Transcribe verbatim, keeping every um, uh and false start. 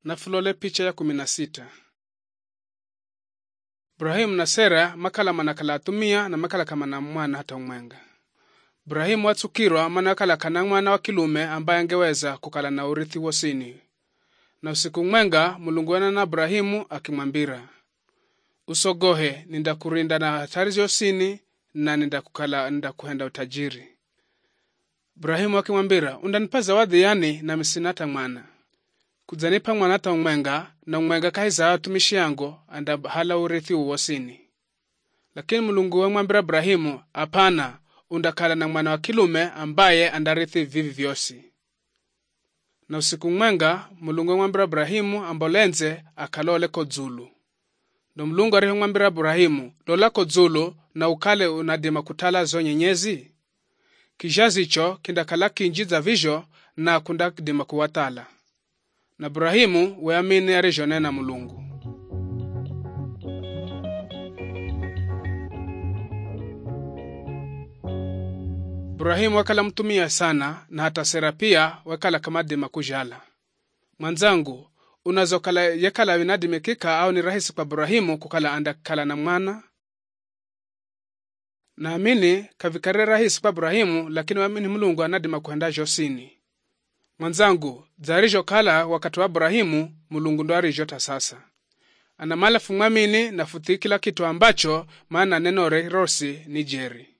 Na fulole picha ya kumi na sita. Ibrahimu na Sera makala manakala atumia na makala kama na mwana hata umwenga. Ibrahimu watsukirwa manakala kana mwana wa kilume ambaye angeweza kukala na urithi wosini. Na usiku mwenga Mulungu na Ibrahimu akimwambira, usogohe nindakurinda na hatari zosini na nindakukala nindakuhenda utajiri. Ibrahimu akimwambira, undanipa zawadi yani na misinata mwana. Kudzanipa mwana hata umwenga na umwenga kahiza watumishi yangu anda hala urithi uwosini. Lakini Mulungu wamwambira Ibrahimu, apana, undakala na mwana wa kilume ambaye andarithi vivi vyosi. Na usiku mwenga Mulungu wamwambira Ibrahimu ambolenze akalole kodzulu. Ndo Mulungu arihomwambira Ibrahimu, lola kodzulu na ukale unadima kutala zo nyenyezi. Kijazi icho kindakala kinjiza vizho na kundakidima kuwatala. Na Ibrahimu weamini arijone na Mulungu. Ibrahimu wakala mtumia sana na hata Sera pia wakala kamadima kujala. Mwanzangu, unazokala yakala vinadime kika au ni rahisi kwa Ibrahimu kukala andakala na mwana? Naamini kavikare rahisi kwa Ibrahimu, lakini waamini Mulungu anadima kuenda josini. Mwanzangu, zarijo kala wakati wa Ibrahimu, Mulungu ndo arijota sasa. Anamala fumwamini na futi kila kitu ambacho maana neno rosi ni jeri.